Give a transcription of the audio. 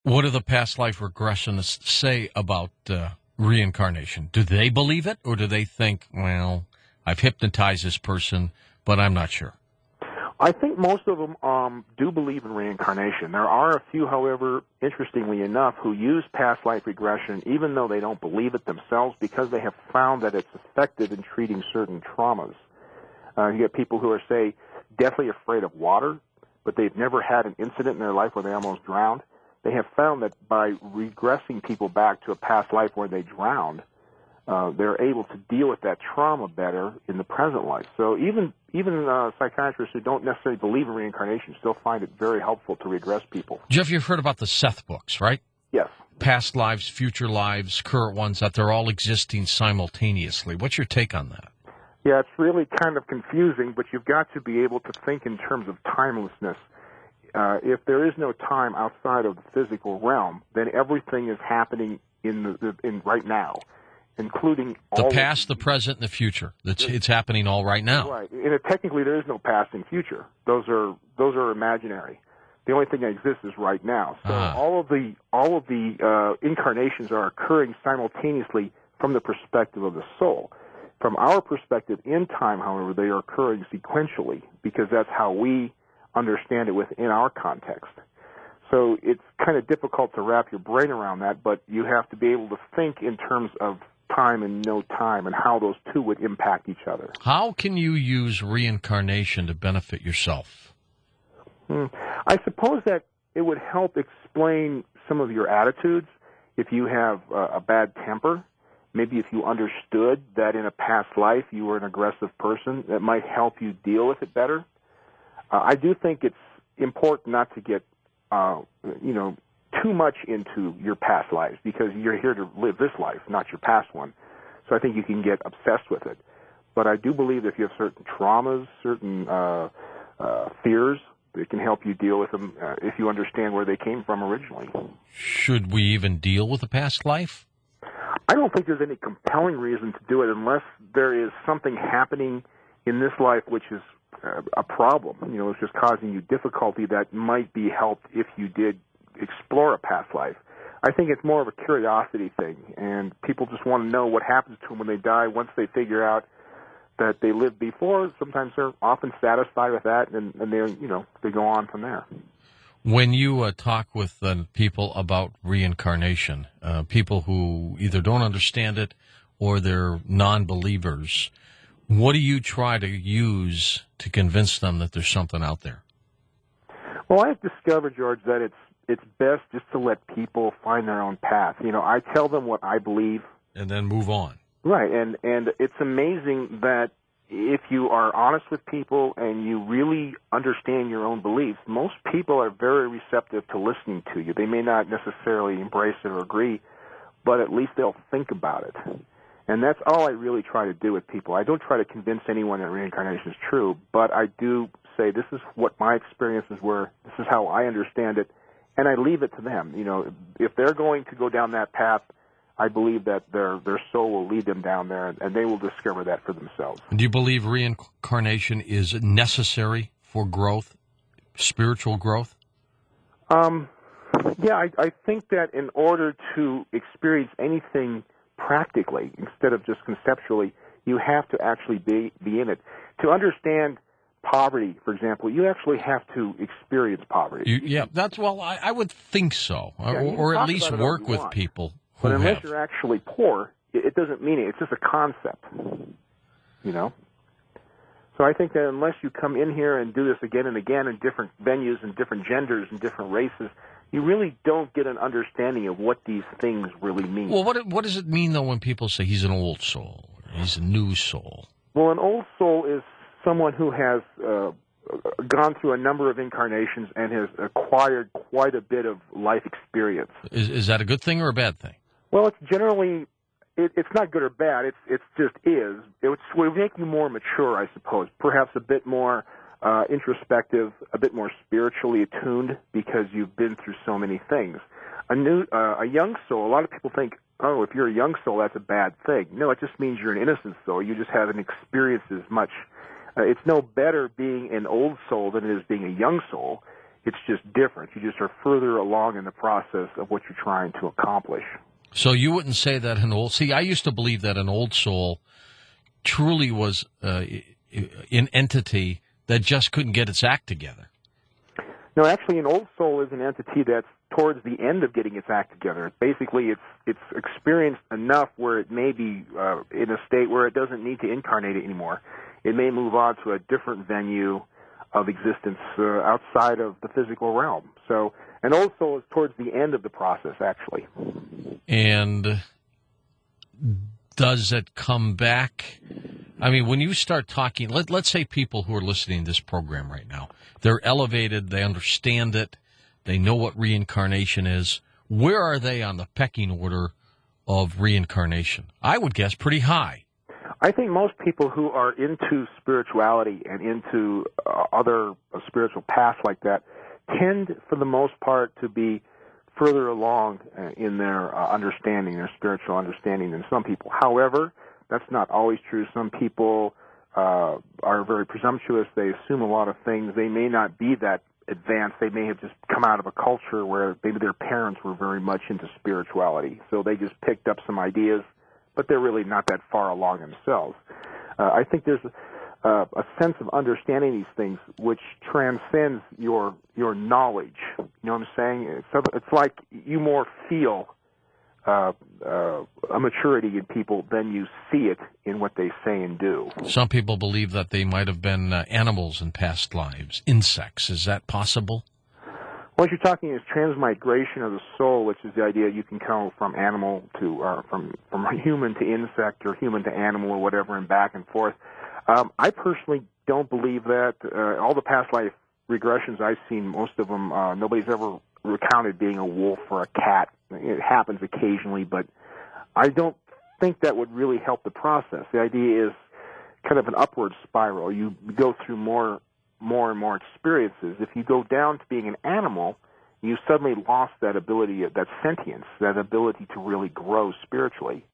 What do the past life regressionists say about reincarnation? Do they believe it, or do they think, well, I've hypnotized this person, but I'm not sure? I think most of them do believe in reincarnation. There are a few, however, interestingly enough, who use past life regression even though they don't believe it themselves because they have found that it's effective in treating certain traumas. You get people who are, say, deathly afraid of water, but they've never had an incident in their life where they almost drowned. They have found that by regressing people back to a past life where they drowned, they're able to deal with that trauma better in the present life. So even psychiatrists who don't necessarily believe in reincarnation still find it very helpful to regress people. Jeff, you've heard about the Seth books, right? Yes. Past lives, future lives, current ones, that they're all existing simultaneously. What's your take on that? Yeah, it's really kind of confusing, but you've got to be able to think in terms of timelessness. If there is no time outside of the physical realm, then everything is happening in right now, including all the past, the present, and the future. It's happening all right now. Right. And technically, there is no past and future. Those are imaginary. The only thing that exists is right now. So all of the incarnations are occurring simultaneously from the perspective of the soul. From our perspective in time, however, they are occurring sequentially because that's how we understand it within our context. So it's kind of difficult to wrap your brain around that, but you have to be able to think in terms of time and no time and how those two would impact each other. How can you use reincarnation to benefit yourself? I suppose that it would help explain some of your attitudes. If you have a bad temper, maybe if you understood that in a past life you were an aggressive person, that might help you deal with it better. I do think it's important not to get, too much into your past lives because you're here to live this life, not your past one. So I think you can get obsessed with it. But I do believe that if you have certain traumas, certain fears, it can help you deal with them if you understand where they came from originally. Should we even deal with a past life? I don't think there's any compelling reason to do it unless there is something happening in this life which is a problem. It's just causing you difficulty that might be helped if you did explore a past life. I think it's more of a curiosity thing, and people just want to know what happens to them when they die. Once they figure out that they lived before, sometimes they're often satisfied with that, and they go on from there. When you talk with people about reincarnation, people who either don't understand it or they're non-believers, what do you try to use to convince them that there's something out there? Well, I've discovered, George, that it's best just to let people find their own path. I tell them what I believe. And then move on. Right, and it's amazing that if you are honest with people and you really understand your own beliefs, most people are very receptive to listening to you. They may not necessarily embrace it or agree, but at least they'll think about it. And that's all I really try to do with people. I don't try to convince anyone that reincarnation is true, but I do say this is what my experiences were, this is how I understand it, and I leave it to them. If they're going to go down that path, I believe that their soul will lead them down there, and they will discover that for themselves. Do you believe reincarnation is necessary for growth, spiritual growth? Yeah, I think that in order to experience anything practically, instead of just conceptually, you have to actually be in it. To understand poverty, for example, you actually have to experience poverty. I would think so, Yeah, or at least work with people who But unless have. you're actually poor, it doesn't mean it. It's just a concept, So I think that unless you come in here and do this again and again in different venues and different genders and different races, you really don't get an understanding of what these things really mean. Well, what does it mean, though, when people say he's an old soul, or he's a new soul? Well, an old soul is someone who has gone through a number of incarnations and has acquired quite a bit of life experience. Is that a good thing or a bad thing? Well, it's generally, it's not good or bad. It's just is. It would make you more mature, I suppose, perhaps a bit more introspective, a bit more spiritually attuned because you've been through so many things. A young soul, a lot of people think, oh, if you're a young soul, that's a bad thing. No, it just means you're an innocent soul. You just haven't experienced as much. It's no better being an old soul than it is being a young soul. It's just different. You just are further along in the process of what you're trying to accomplish. So you wouldn't say that I used to believe that an old soul truly was an entity that just couldn't get its act together. No, actually, an old soul is an entity that's towards the end of getting its act together. Basically, it's experienced enough where it may be in a state where it doesn't need to incarnate it anymore. It may move on to a different venue of existence outside of the physical realm. So an old soul is towards the end of the process, actually. And does it come back? I mean, when you start talking, let's say people who are listening to this program right now, they're elevated, they understand it, they know what reincarnation is. Where are they on the pecking order of reincarnation? I would guess pretty high. I think most people who are into spirituality and into other spiritual paths like that tend, for the most part, to be further along in their understanding, their spiritual understanding than some people. However, that's not always true. Some people are very presumptuous. They assume a lot of things. They may not be that advanced. They may have just come out of a culture where maybe their parents were very much into spirituality. So they just picked up some ideas, but they're really not that far along themselves. I think there's a sense of understanding these things which transcends your knowledge. You know what I'm saying? It's like you more feel a maturity in people than you see it in what they say and do. Some people believe that they might have been animals in past lives, insects. Is that possible? What you're talking is transmigration of the soul, which is the idea you can go from animal to from human to insect or human to animal or whatever and back and forth. I personally don't believe that. All the past life regressions I've seen, most of them, nobody's ever recounted being a wolf or a cat. It happens occasionally, but I don't think that would really help the process. The idea is kind of an upward spiral. You go through more and more experiences. If you go down to being an animal, you suddenly lost that ability, that sentience, that ability to really grow spiritually.